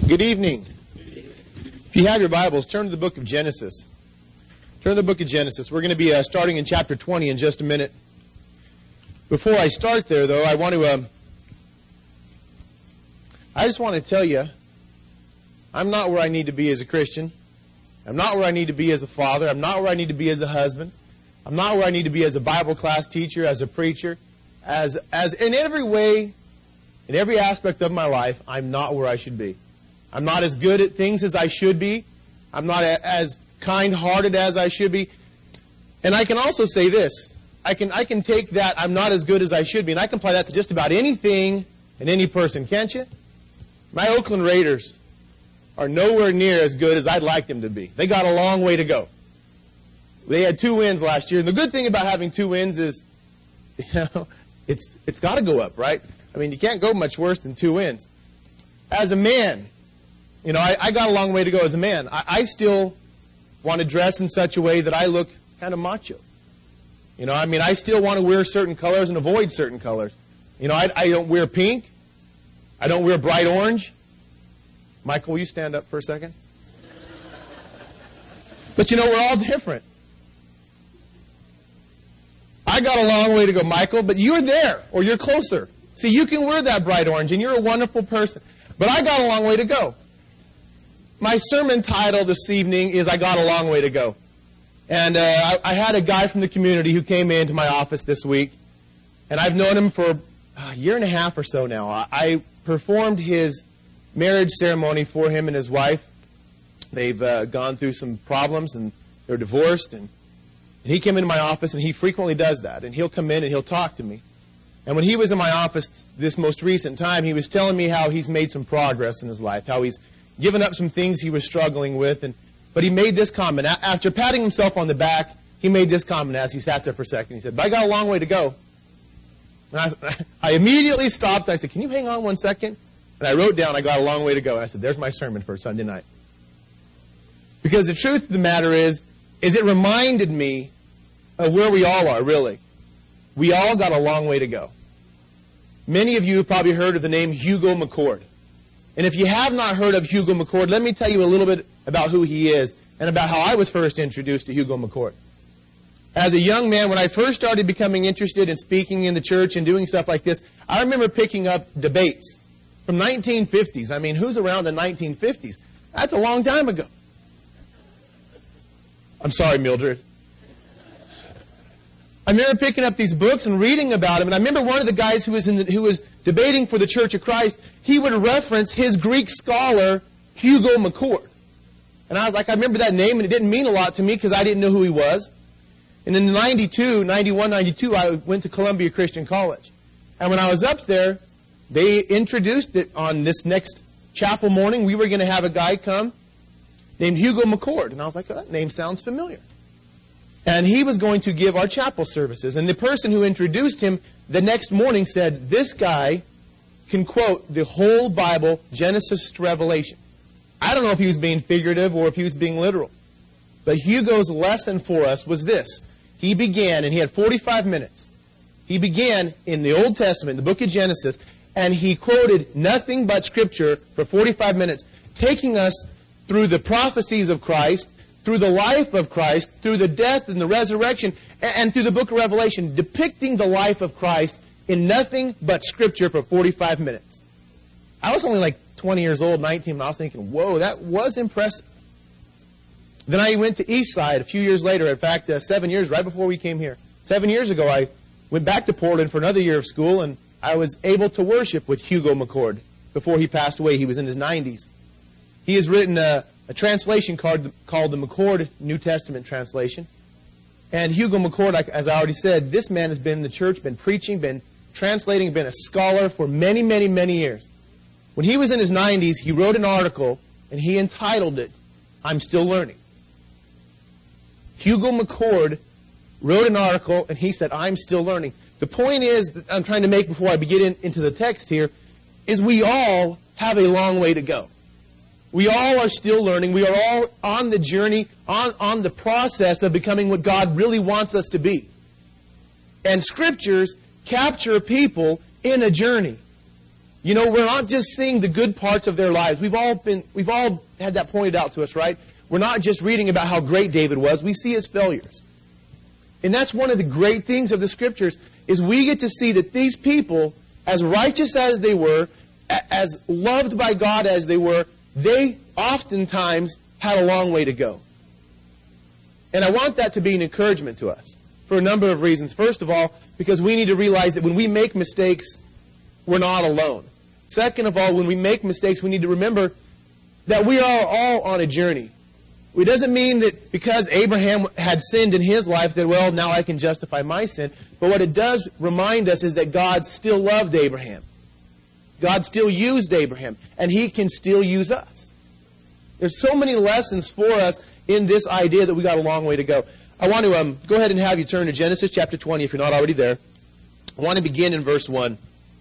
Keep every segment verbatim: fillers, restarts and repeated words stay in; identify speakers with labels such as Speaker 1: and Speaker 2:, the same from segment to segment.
Speaker 1: Good evening. If you have your Bibles, turn to the book of Genesis. Turn to the book of Genesis. We're going to be uh, starting in chapter twenty in just a minute. Before I start there, though, I want to, um, I just want to tell you, I'm not where I need to be as a Christian. I'm not where I need to be as a father. I'm not where I need to be as a husband. I'm not where I need to be as a Bible class teacher, as a preacher. As, as in every way, in every aspect of my life, I'm not where I should be. I'm not as good at things as I should be. I'm not a, as kind-hearted as I should be. And I can also say this. I can I can take that I'm not as good as I should be, and I can apply that to just about anything and any person, can't you? My Oakland Raiders are nowhere near as good as I'd like them to be. They got a long way to go. They had two wins last year, and the good thing about having two wins is, you know, it's it's got to go up, right? I mean, you can't go much worse than two wins. As a man, you know, I, I got a long way to go as a man. I, I still want to dress in such a way that I look kind of macho. You know, I mean, I still want to wear certain colors and avoid certain colors. You know, I, I don't wear pink. I don't wear bright orange. Michael, will you stand up for a second? But, you know, we're all different. I got a long way to go, Michael, but you're there, or you're closer. See, you can wear that bright orange, and you're a wonderful person. But I got a long way to go. My sermon title this evening is I Got a Long Way to Go. And uh, I, I had a guy from the community who came into my office this week, and I've known him for a year and a half or so now. I, I performed his marriage ceremony for him and his wife. They've uh, gone through some problems, and they're divorced, and, and he came into my office, and he frequently does that, and he'll come in and he'll talk to me. And when he was in my office this most recent time, he was telling me how he's made some progress in his life, how he's given up some things he was struggling with. And but he made this comment. After patting himself on the back, he made this comment as he sat there for a second. He said, but I got a long way to go. And I, I immediately stopped. I said, can you hang on one second? And I wrote down, I got a long way to go. And I said, there's my sermon for Sunday night. Because the truth of the matter is, is it reminded me of where we all are, really. We all got a long way to go. Many of you have probably heard of the name Hugo McCord. And if you have not heard of Hugo McCord, let me tell you a little bit about who he is and about how I was first introduced to Hugo McCord. As a young man, when I first started becoming interested in speaking in the church and doing stuff like this, I remember picking up debates from nineteen fifties. I mean, who's around the nineteen fifties? That's a long time ago. I'm sorry, Mildred. I remember picking up these books and reading about them, and I remember one of the guys who was in the, who was debating for the Church of Christ, he would reference his Greek scholar, Hugo McCord. And I was like, I remember that name, and it didn't mean a lot to me because I didn't know who he was. And in ninety-two, ninety-one, ninety-two, I went to Columbia Christian College. And when I was up there, they introduced it on this next chapel morning. We were going to have a guy come named Hugo McCord. And I was like, oh, that name sounds familiar. And he was going to give our chapel services. And the person who introduced him the next morning said, this guy can quote the whole Bible, Genesis to Revelation. I don't know if he was being figurative or if he was being literal. But Hugo's lesson for us was this. He began, and he had forty-five minutes. He began in the Old Testament, the book of Genesis, and he quoted nothing but Scripture for forty-five minutes, taking us through the prophecies of Christ, through the life of Christ, through the death and the resurrection, and through the book of Revelation, depicting the life of Christ in nothing but Scripture for forty-five minutes. I was only like twenty years old, nineteen, and I was thinking, whoa, that was impressive. Then I went to Eastside a few years later. In fact, uh, seven years, right before we came here. Seven years ago, I went back to Portland for another year of school, and I was able to worship with Hugo McCord before he passed away. He was in his nineties. He has written a, a translation called, called the McCord New Testament Translation. And Hugo McCord, as I already said, this man has been in the church, been preaching, been translating, been a scholar for many, many, many years. When he was in his nineties, he wrote an article, and he entitled it, I'm Still Learning. Hugo McCord wrote an article, and he said, I'm still learning. The point is that I'm trying to make before I begin in, into the text here, is we all have a long way to go. We all are still learning. We are all on the journey, on, on the process of becoming what God really wants us to be. And Scriptures capture people in a journey. You know, we're not just seeing the good parts of their lives. We've all been, we've all had that pointed out to us, right? We're not just reading about how great David was. We see his failures. And that's one of the great things of the Scriptures, is we get to see that these people, as righteous as they were, as loved by God as they were, they oftentimes had a long way to go. And I want that to be an encouragement to us for a number of reasons. First of all, because we need to realize that when we make mistakes, we're not alone. Second of all, when we make mistakes, we need to remember that we are all on a journey. It doesn't mean that because Abraham had sinned in his life that, well, now I can justify my sin. But what it does remind us is that God still loved Abraham. God still used Abraham. And He can still use us. There's so many lessons for us in this idea that we got a long way to go. I want to um, go ahead and have you turn to Genesis chapter twenty if you're not already there. I want to begin in verse one.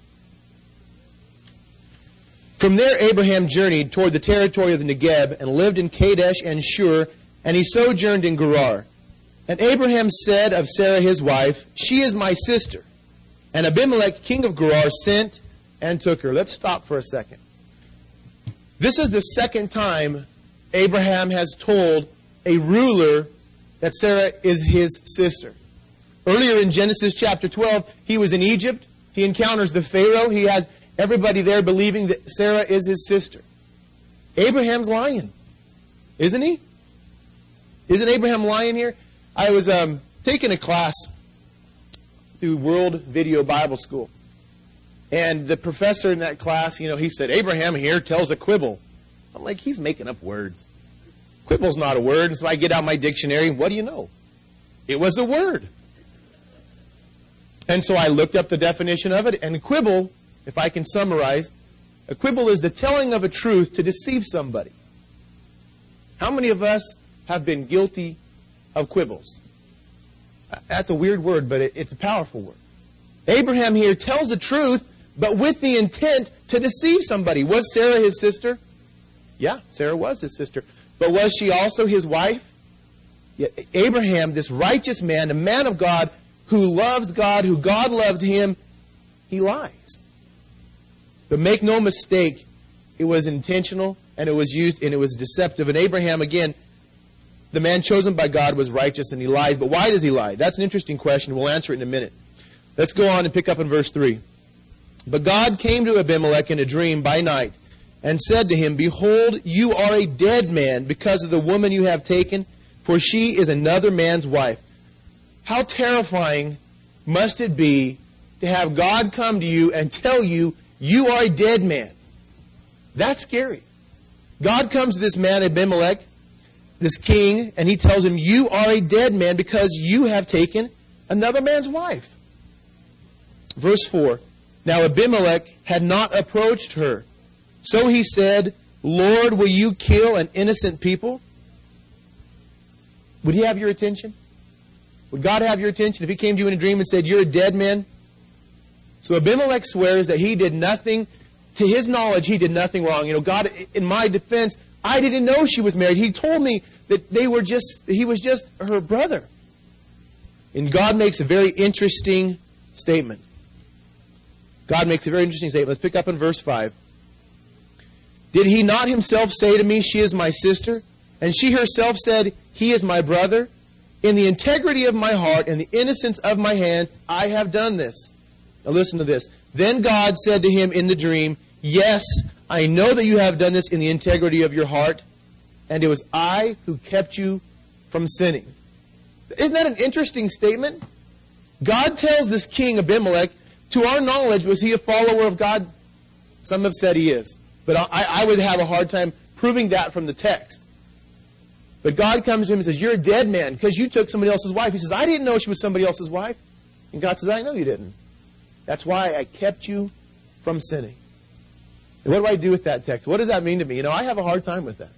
Speaker 1: From there Abraham journeyed toward the territory of the Negeb and lived in Kadesh and Shur, and he sojourned in Gerar. And Abraham said of Sarah his wife, "She is my sister." And Abimelech, king of Gerar, sent and took her. Let's stop for a second. This is the second time Abraham has told a ruler that Sarah is his sister. Earlier in Genesis chapter twelve, he was in Egypt. He encounters the Pharaoh. He has everybody there believing that Sarah is his sister. Abraham's lying, isn't he? Isn't Abraham lying here? I was um, taking a class through World Video Bible School. And the professor in that class, you know, he said, Abraham here tells a quibble. I'm like, he's making up words. Quibble's not a word. And so I get out my dictionary. What do you know? It was a word. And so I looked up the definition of it. And quibble, if I can summarize, a quibble is the telling of a truth to deceive somebody. How many of us have been guilty of quibbles? That's a weird word, but it's a powerful word. Abraham here tells the truth, but with the intent to deceive somebody. Was Sarah his sister? Yeah, Sarah was his sister. But was she also his wife? Yeah, Abraham, this righteous man, a man of God, who loved God, who God loved him, he lies. But make no mistake, it was intentional, and it was used, and it was deceptive. And Abraham, again, the man chosen by God, was righteous, and he lies. But why does he lie? That's an interesting question. We'll answer it in a minute. Let's go on and pick up in verse three. But God came to Abimelech in a dream by night, and said to him, Behold, you are a dead man because of the woman you have taken, for she is another man's wife. How terrifying must it be to have God come to you and tell you, you are a dead man? That's scary. God comes to this man, Abimelech, this king, and he tells him, you are a dead man because you have taken another man's wife. Verse four. Now Abimelech had not approached her. So he said, Lord, will you kill an innocent people? Would he have your attention? Would God have your attention if he came to you in a dream and said, you're a dead man? So Abimelech swears that he did nothing, to his knowledge, he did nothing wrong. You know, God, in my defense, I didn't know she was married. He told me that they were just, he was just her brother. And God makes a very interesting statement. God makes a very interesting statement. Let's pick up in verse five. Did he not himself say to me, she is my sister? And she herself said, he is my brother? In the integrity of my heart and the innocence of my hands, I have done this. Now listen to this. Then God said to him in the dream, yes, I know that you have done this in the integrity of your heart, and it was I who kept you from sinning. Isn't that an interesting statement? God tells this king Abimelech, to our knowledge, was he a follower of God? Some have said he is. But I, I would have a hard time proving that from the text. But God comes to him and says, you're a dead man because you took somebody else's wife. He says, I didn't know she was somebody else's wife. And God says, I know you didn't. That's why I kept you from sinning. And what do I do with that text? What does that mean to me? You know, I have a hard time with that.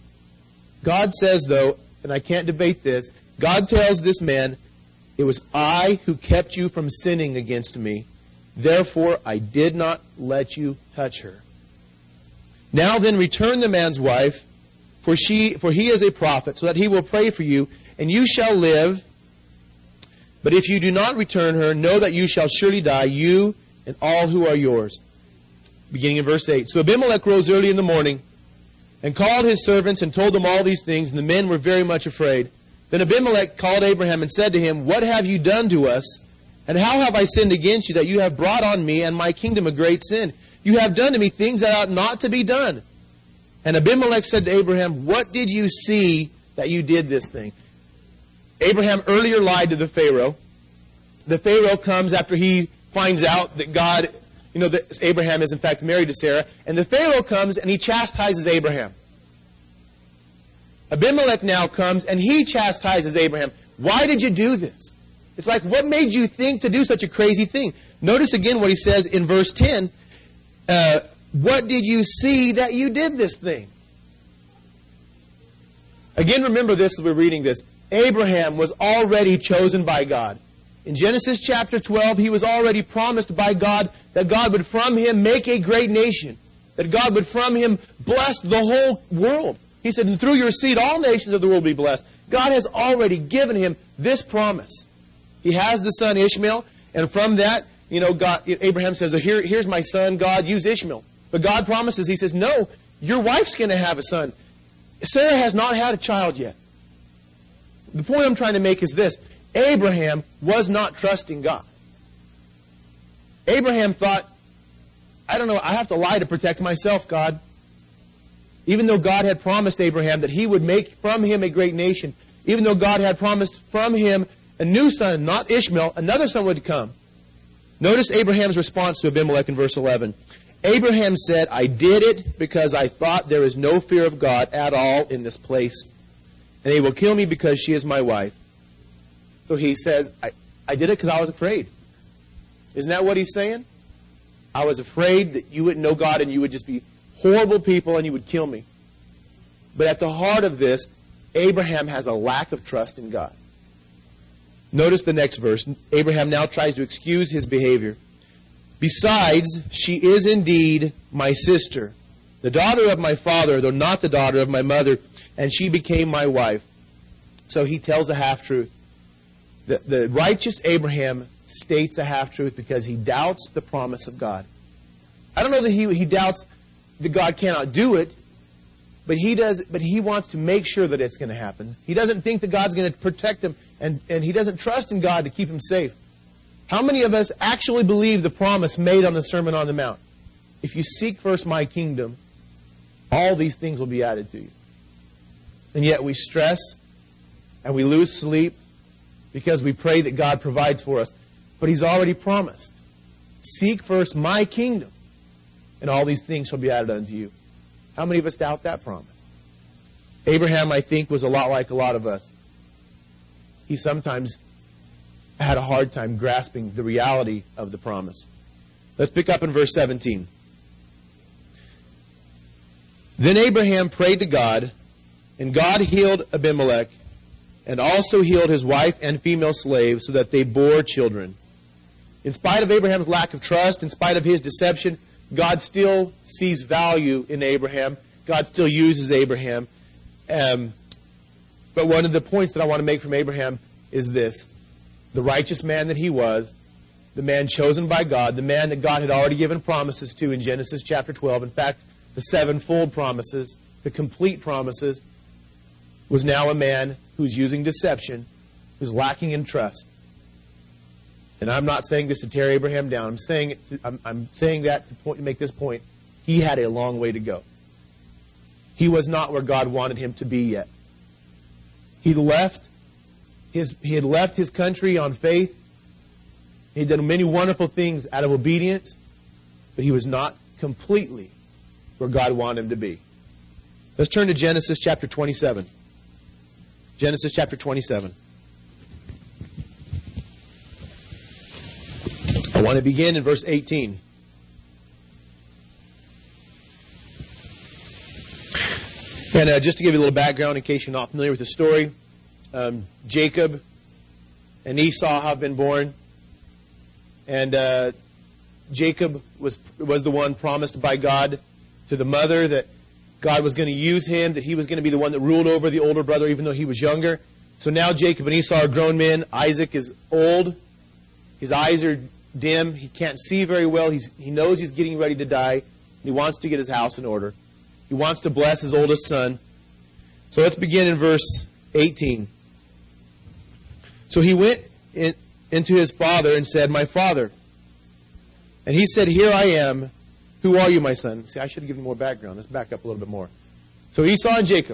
Speaker 1: God says, though, and I can't debate this, God tells this man, it was I who kept you from sinning against me. Therefore, I did not let you touch her. Now then, return the man's wife, for she, for he is a prophet, so that he will pray for you, and you shall live. But if you do not return her, know that you shall surely die, you and all who are yours. beginning in verse eight. So Abimelech rose early in the morning and called his servants and told them all these things, and the men were very much afraid. Then Abimelech called Abraham and said to him, What have you done to us? And how have I sinned against you, that you have brought on me and my kingdom a great sin? You have done to me things that ought not to be done. And Abimelech said to Abraham, What did you see that you did this thing? Abraham earlier lied to the Pharaoh. The Pharaoh comes after he finds out that God, you know, that Abraham is in fact married to Sarah. And the Pharaoh comes and he chastises Abraham. Abimelech now comes and he chastises Abraham. Why did you do this? It's like, what made you think to do such a crazy thing? Notice again what he says in verse ten. Uh, what did you see that you did this thing? Again, remember this as we're reading this. Abraham was already chosen by God. In Genesis chapter twelve, he was already promised by God that God would from him make a great nation. That God would from him bless the whole world. He said, and through your seed all nations of the world will be blessed. God has already given him this promise. He has the son Ishmael, and from that, you know, God, Abraham says, Here, here's my son, God, use Ishmael. But God promises, he says, no, your wife's going to have a son. Sarah has not had a child yet. The point I'm trying to make is this. Abraham was not trusting God. Abraham thought, I don't know, I have to lie to protect myself, God. Even though God had promised Abraham that he would make from him a great nation, even though God had promised from him a new son, not Ishmael, another son would come. Notice Abraham's response to Abimelech in verse eleven. Abraham said, I did it because I thought there is no fear of God at all in this place. And they will kill me because she is my wife. So he says, I, I did it because I was afraid. Isn't that what he's saying? I was afraid that you wouldn't know God and you would just be horrible people and you would kill me. But at the heart of this, Abraham has a lack of trust in God. Notice the next verse. Abraham now tries to excuse his behavior. Besides, she is indeed my sister, the daughter of my father, though not the daughter of my mother, and she became my wife. So he tells a half-truth. The, the righteous Abraham states a half-truth because he doubts the promise of God. I don't know that he, he doubts that God cannot do it, but he does. But he wants to make sure that it's going to happen. He doesn't think that God's going to protect him, and, and he doesn't trust in God to keep him safe. How many of us actually believe the promise made on the Sermon on the Mount? If you seek first my kingdom, all these things will be added to you. And yet we stress and we lose sleep because we pray that God provides for us. But he's already promised. Seek first my kingdom, and all these things shall be added unto you. How many of us doubt that promise? Abraham, I think, was a lot like a lot of us. He sometimes had a hard time grasping the reality of the promise. Let's pick up in verse seventeen. Then Abraham prayed to God, and God healed Abimelech, and also healed his wife and female slaves, so that they bore children. In spite of Abraham's lack of trust, in spite of his deception, God still sees value in Abraham. God still uses Abraham. Um, but one of the points that I want to make from Abraham is this. The righteous man that he was, the man chosen by God, the man that God had already given promises to in Genesis chapter twelve. In fact, the sevenfold promises, the complete promises, was now a man who's using deception, who's lacking in trust. And I'm not saying this to tear Abraham down. I'm saying it to, I'm, I'm saying that to, point, to make this point. He had a long way to go. He was not where God wanted him to be yet. He left his he had left his country on faith. He had done many wonderful things out of obedience, but he was not completely where God wanted him to be. Let's turn to Genesis chapter twenty-seven. Genesis chapter twenty-seven. I want to begin in verse eighteen. And uh, just to give you a little background in case you're not familiar with the story, um, Jacob and Esau have been born. And uh, Jacob was was the one promised by God to the mother that God was going to use him, that he was going to be the one that ruled over the older brother even though he was younger. So now Jacob and Esau are grown men. Isaac is old. His eyes are dim. He can't see very well. He's, he knows he's getting ready to die. He wants to get his house in order. He wants to bless his oldest son. So let's begin in verse eighteen. So he went in, into his father and said, "My father." And he said, "Here I am. Who are you, my son?" See, I should have given more background. Let's back up a little bit more. So Esau and Jacob.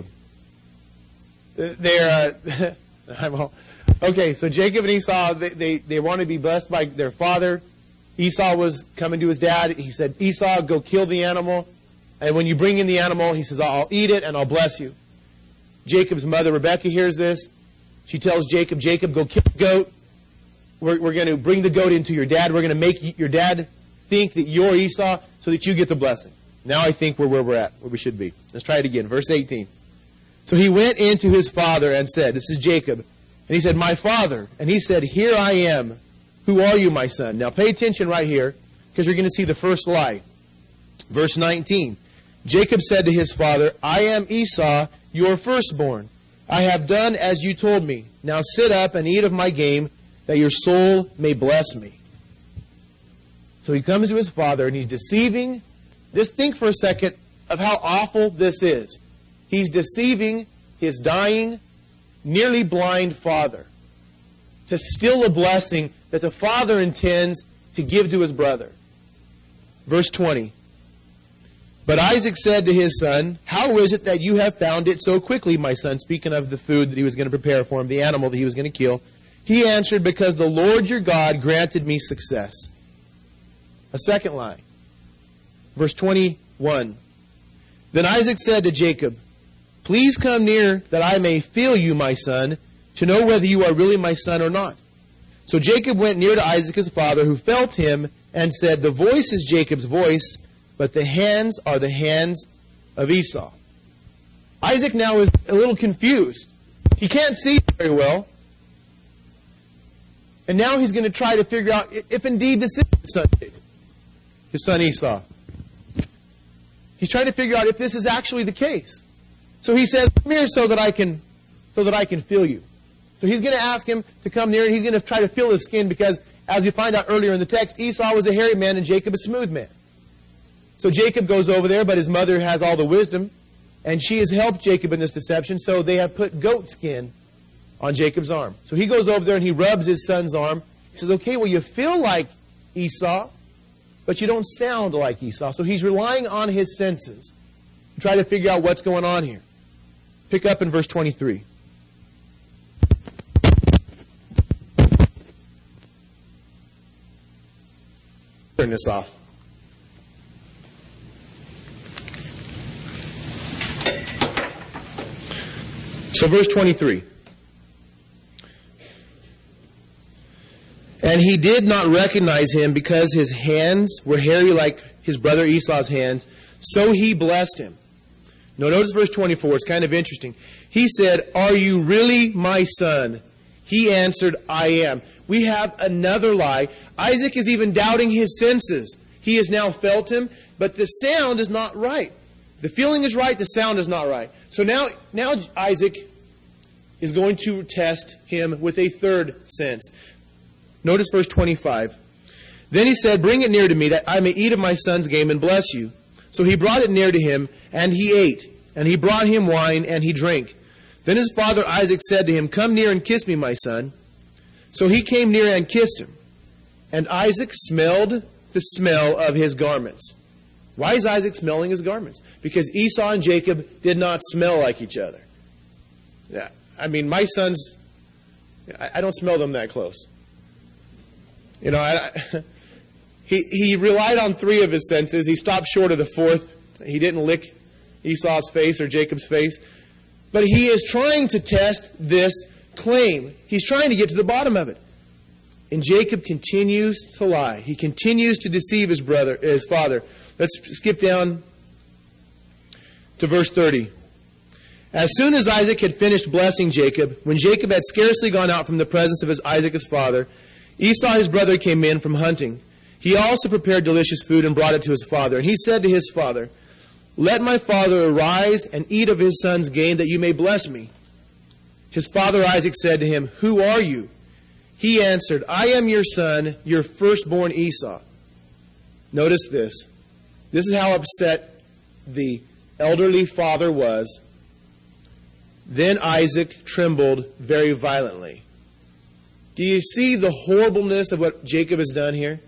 Speaker 1: They're, uh, okay, so Jacob and Esau, they, they, they want to be blessed by their father. Esau was coming to his dad. He said, "Esau, go kill the animal. And when you bring in the animal," he says, "I'll eat it and I'll bless you." Jacob's mother, Rebekah, hears this. She tells Jacob, "Jacob, go kill the goat. We're, we're going to bring the goat into your dad. We're going to make your dad think that you're Esau so that you get the blessing." Now I think we're where we're at, where we should be. Let's try it again. Verse eighteen. So he went into his father and said, this is Jacob, and he said, "My father." And he said, "Here I am. Who are you, my son?" Now pay attention right here, because you're going to see the first lie. Verse nineteen. Jacob said to his father, "I am Esau, your firstborn. I have done as you told me. Now sit up and eat of my game, that your soul may bless me." So he comes to his father, and he's deceiving. Just think for a second of how awful this is. He's deceiving his dying, nearly blind father to steal a blessing that the father intends to give to his brother. Verse twenty. But Isaac said to his son, "How is it that you have found it so quickly, my son?" Speaking of the food that he was going to prepare for him, the animal that he was going to kill. He answered, "Because the Lord your God granted me success." A second lie. Verse twenty-one. Then Isaac said to Jacob, "Please come near that I may feel you, my son, to know whether you are really my son or not." So Jacob went near to Isaac his father, who felt him and said, "The voice is Jacob's voice, but the hands are the hands of Esau." Isaac now is a little confused. He can't see very well. And now he's going to try to figure out if indeed this is his son Jacob, his son Esau. He's trying to figure out if this is actually the case. So he says, "Come here so that I can, so that I can feel you." So he's going to ask him to come near, and he's going to try to feel his skin because, as you find out earlier in the text, Esau was a hairy man and Jacob a smooth man. So Jacob goes over there, but his mother has all the wisdom, and she has helped Jacob in this deception, so they have put goat skin on Jacob's arm. So he goes over there and he rubs his son's arm. He says, "Okay, well, you feel like Esau, but you don't sound like Esau." So he's relying on his senses to try to figure out what's going on here. Pick up in verse twenty-three. Turn this off. So verse twenty-three. And he did not recognize him because his hands were hairy like his brother Esau's hands, so he blessed him. Now notice verse twenty-four. It's kind of interesting. He said, "Are you really my son?" He answered, "I am." We have another lie. Isaac is even doubting his senses. He has now felt him, but the sound is not right. The feeling is right, the sound is not right. So now, now Isaac is going to test him with a third sense. Notice verse twenty-five. Then he said, "Bring it near to me, that I may eat of my son's game and bless you." So he brought it near to him, and he ate. And he brought him wine, and he drank. Then his father Isaac said to him, "Come near and kiss me, my son." So he came near and kissed him. And Isaac smelled the smell of his garments. Why is Isaac smelling his garments? Because Esau and Jacob did not smell like each other. Yeah, I mean, my sons, I don't smell them that close. You know, I, he, he relied on three of his senses. He stopped short of the fourth. He didn't lick Esau's face or Jacob's face. But he is trying to test this claim. He's trying to get to the bottom of it. And Jacob continues to lie. He continues to deceive his brother, his father. Let's skip down to verse thirty. As soon as Isaac had finished blessing Jacob, when Jacob had scarcely gone out from the presence of his Isaac his father, Esau his brother came in from hunting. He also prepared delicious food and brought it to his father. And he said to his father, "Let my father arise and eat of his son's game, that you may bless me." His father Isaac said to him, "Who are you?" He answered, "I am your son, your firstborn Esau." Notice this. This This is how upset the elderly father was. Then Isaac trembled very violently. Do you see the horribleness of what Jacob has done here?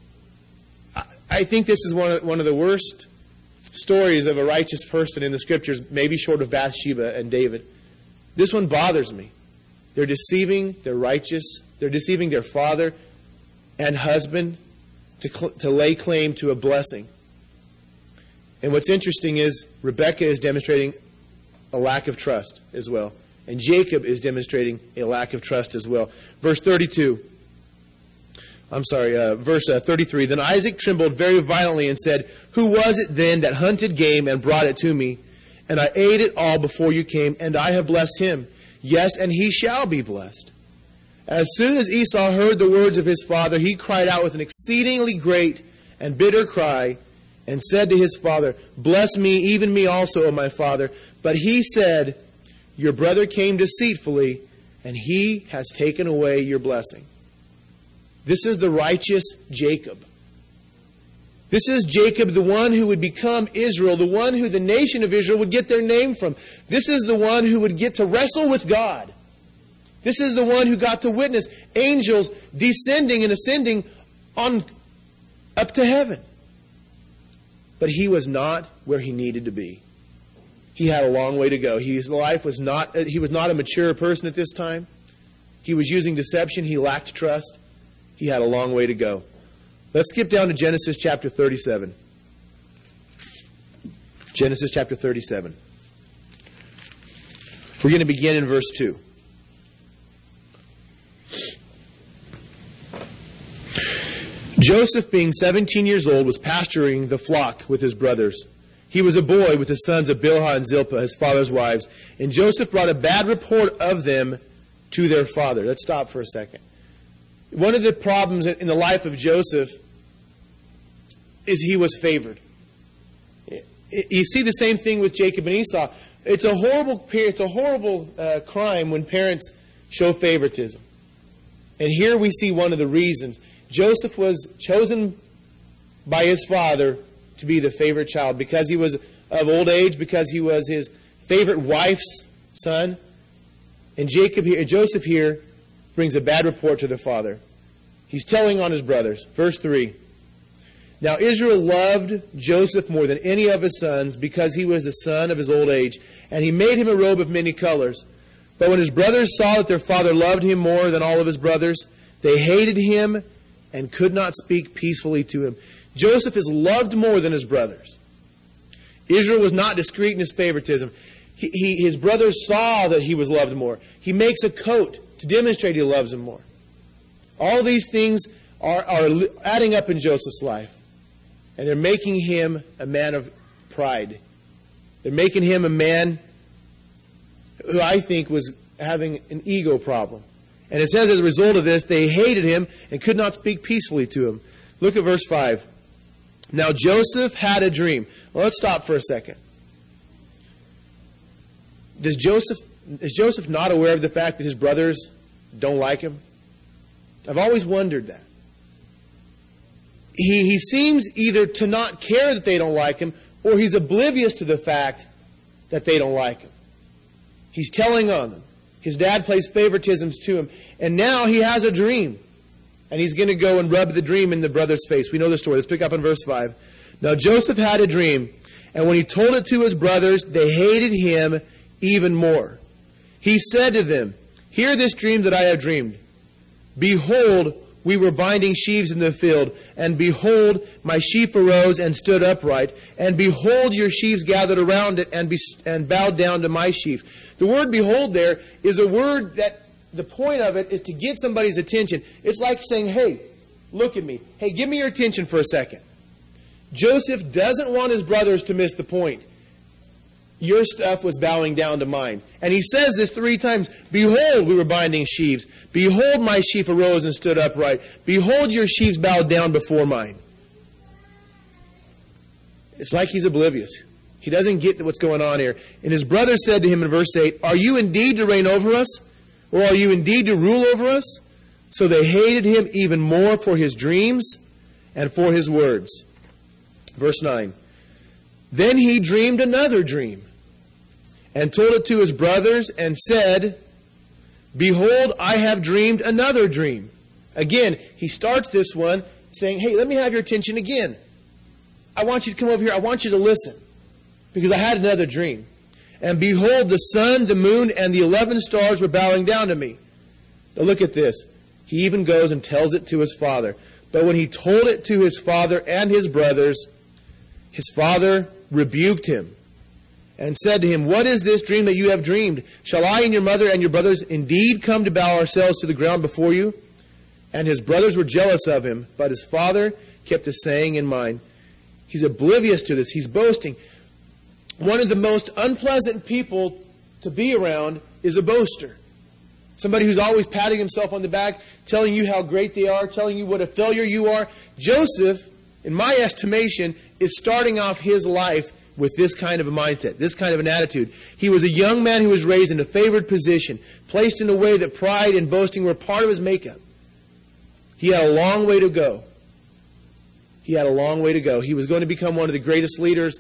Speaker 1: I think this is one of, one of the worst stories of a righteous person in the Scriptures, maybe short of Bathsheba and David. This one bothers me. They're deceiving their righteous, they're deceiving their father and husband to, cl- to lay claim to a blessing. And what's interesting is Rebekah is demonstrating a lack of trust as well. And Jacob is demonstrating a lack of trust as well. Verse thirty-two. I'm sorry, uh, verse uh, thirty-three. Then Isaac trembled very violently and said, "Who was it then that hunted game and brought it to me? And I ate it all before you came, and I have blessed him. Yes, and he shall be blessed." As soon as Esau heard the words of his father, he cried out with an exceedingly great and bitter cry, and said to his father, "Bless me, even me also, O my father." But he said, "Your brother came deceitfully, and he has taken away your blessing." This is the righteous Jacob. This is Jacob, the one who would become Israel, the one who the nation of Israel would get their name from. This is the one who would get to wrestle with God. This is the one who got to witness angels descending and ascending on up to heaven. But he was not where he needed to be. He had a long way to go. His life was not, he was not a mature person at this time. He was using deception. He lacked trust. He had a long way to go. Let's skip down to Genesis chapter thirty-seven. Genesis chapter thirty-seven. We're going to begin in verse two. Joseph, being seventeen years old, was pasturing the flock with his brothers. He was a boy with the sons of Bilhah and Zilpah, his father's wives. And Joseph brought a bad report of them to their father. Let's stop for a second. One of the problems in the life of Joseph is he was favored. You see the same thing with Jacob and Esau. It's a horrible, it's a horrible uh, crime when parents show favoritism. And here we see one of the reasons. Joseph was chosen by his father to be the favorite child because he was of old age, because he was his favorite wife's son. And Jacob here, Joseph here brings a bad report to the father. He's telling on his brothers. Verse three. Now Israel loved Joseph more than any of his sons because he was the son of his old age, and he made him a robe of many colors. But when his brothers saw that their father loved him more than all of his brothers, they hated him and could not speak peacefully to him. Joseph is loved more than his brothers. Israel was not discreet in his favoritism. He, he, his brothers saw that he was loved more. He makes a coat to demonstrate he loves him more. All these things are, are adding up in Joseph's life. And they're making him a man of pride. They're making him a man who I think was having an ego problem. And it says as a result of this, they hated him and could not speak peacefully to him. Look at verse five. Now Joseph had a dream. Well, let's stop for a second. Does Joseph, is Joseph not aware of the fact that his brothers don't like him? I've always wondered that. He, he seems either to not care that they don't like him, or he's oblivious to the fact that they don't like him. He's telling on them. His dad plays favoritisms to him. And now he has a dream. And he's going to go and rub the dream in the brother's face. We know the story. Let's pick up in verse five. Now Joseph had a dream, and when he told it to his brothers, they hated him even more. He said to them, "Hear this dream that I have dreamed. Behold, we were binding sheaves in the field, and behold, my sheaf arose and stood upright, and behold, your sheaves gathered around it and, be, and bowed down to my sheaf." The word "behold" there is a word that the point of it is to get somebody's attention. It's like saying, "Hey, look at me. Hey, give me your attention for a second." Joseph doesn't want his brothers to miss the point. Your stuff was bowing down to mine. And he says this three times. "Behold, we were binding sheaves. Behold, my sheaf arose and stood upright. Behold, your sheaves bowed down before mine." It's like he's oblivious. He doesn't get what's going on here. And his brother said to him in verse eight, "Are you indeed to reign over us? Or are you indeed to rule over us?" So they hated him even more for his dreams and for his words. Verse nine. Then he dreamed another dream, and told it to his brothers, and said, Behold, I have dreamed another dream. Again, he starts this one saying, hey, let me have your attention again. I want you to come over here. I want you to listen, because I had another dream. And behold, the sun, the moon, and the eleven stars were bowing down to me. Now look at this. He even goes and tells it to his father. But when he told it to his father and his brothers, his father rebuked him and said to him, What is this dream that you have dreamed? Shall I and your mother and your brothers indeed come to bow ourselves to the ground before you? And his brothers were jealous of him, but his father kept his saying in mind. He's oblivious to this. He's boasting. One of the most unpleasant people to be around is a boaster. Somebody who's always patting himself on the back, telling you how great they are, telling you what a failure you are. Joseph, in my estimation, is starting off his life with this kind of a mindset, this kind of an attitude. He was a young man who was raised in a favored position, placed in a way that pride and boasting were part of his makeup. He had a long way to go. He had a long way to go. He was going to become one of the greatest leaders,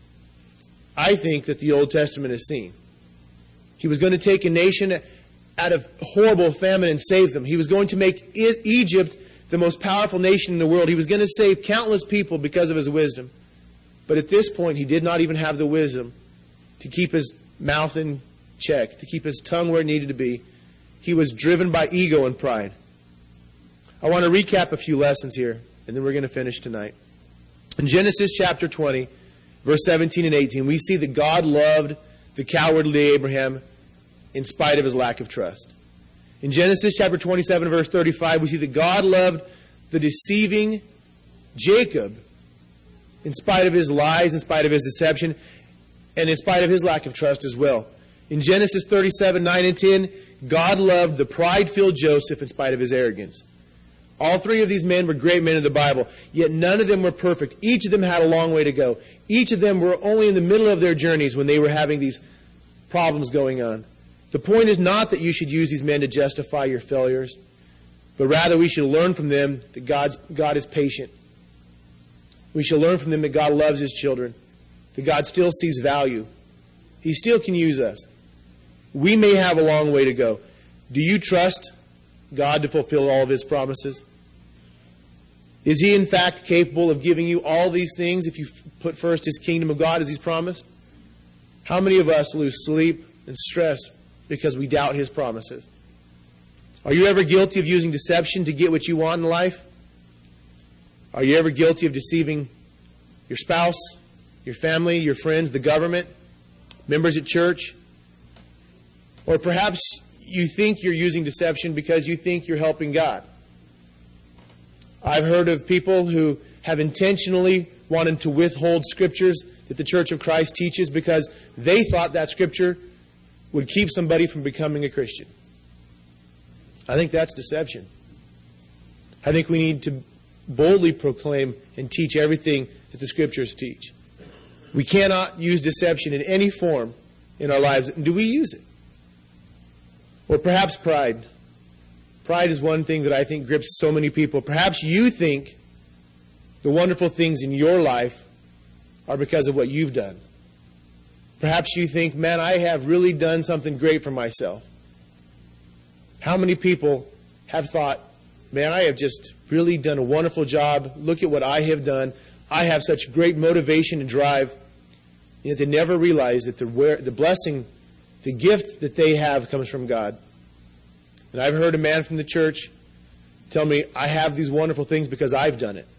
Speaker 1: I think, that the Old Testament has seen. He was going to take a nation out of horrible famine and save them. He was going to make Egypt the most powerful nation in the world. He was going to save countless people because of his wisdom. But at this point, he did not even have the wisdom to keep his mouth in check, to keep his tongue where it needed to be. He was driven by ego and pride. I want to recap a few lessons here, and then we're going to finish tonight. In Genesis chapter twenty, verse seventeen and eighteen, we see that God loved the cowardly Abraham in spite of his lack of trust. In Genesis chapter twenty-seven, verse thirty-five, we see that God loved the deceiving Jacob in spite of his lies, in spite of his deception, and in spite of his lack of trust as well. In Genesis thirty-seven, nine and ten, God loved the pride-filled Joseph in spite of his arrogance. All three of these men were great men in the Bible, yet none of them were perfect. Each of them had a long way to go. Each of them were only in the middle of their journeys when they were having these problems going on. The point is not that you should use these men to justify your failures, but rather we should learn from them that God's, God is patient. We should learn from them that God loves His children, that God still sees value. He still can use us. We may have a long way to go. Do you trust God to fulfill all of His promises? Is He in fact capable of giving you all these things if you put first His kingdom of God as He's promised? How many of us lose sleep and stress because we doubt His promises? Are you ever guilty of using deception to get what you want in life? Are you ever guilty of deceiving your spouse, your family, your friends, the government, members at church? Or perhaps you think you're using deception because you think you're helping God. I've heard of people who have intentionally wanted to withhold scriptures that the Church of Christ teaches because they thought that scripture would keep somebody from becoming a Christian. I think that's deception. I think we need to boldly proclaim and teach everything that the scriptures teach. We cannot use deception in any form in our lives. Do we use it? Or perhaps pride. Pride is one thing that I think grips so many people. Perhaps you think the wonderful things in your life are because of what you've done. Perhaps you think, man, I have really done something great for myself. How many people have thought, man, I have just really done a wonderful job. Look at what I have done. I have such great motivation and drive. Yet they never realize that the, the blessing, the gift that they have comes from God. And I've heard a man from the church tell me, I have these wonderful things because I've done it.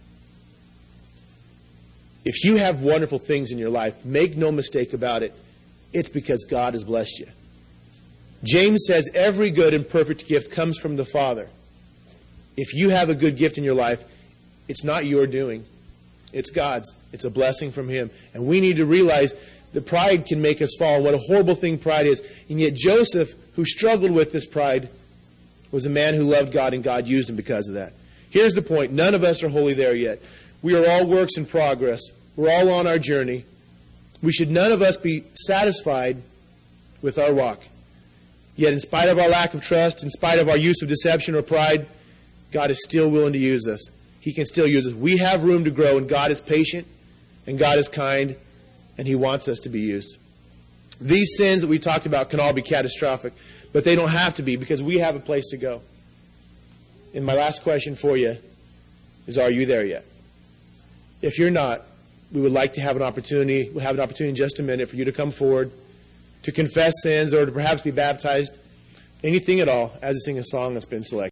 Speaker 1: If you have wonderful things in your life, make no mistake about it, it's because God has blessed you. James says every good and perfect gift comes from the Father. If you have a good gift in your life, it's not your doing. It's God's. It's a blessing from Him. And we need to realize that pride can make us fall. What a horrible thing pride is. And yet Joseph, who struggled with this pride, was a man who loved God, and God used him because of that. Here's the point. None of us are wholly there yet. We are all works in progress. We're all on our journey. We should none of us be satisfied with our walk. Yet in spite of our lack of trust, in spite of our use of deception or pride, God is still willing to use us. He can still use us. We have room to grow, and God is patient. And God is kind, and He wants us to be used. These sins that we talked about can all be catastrophic, but they don't have to be because we have a place to go. And my last question for you is, are you there yet? If you're not, we would like to have an opportunity, we'll have an opportunity in just a minute for you to come forward, to confess sins or to perhaps be baptized, anything at all, as we sing a song that's been selected.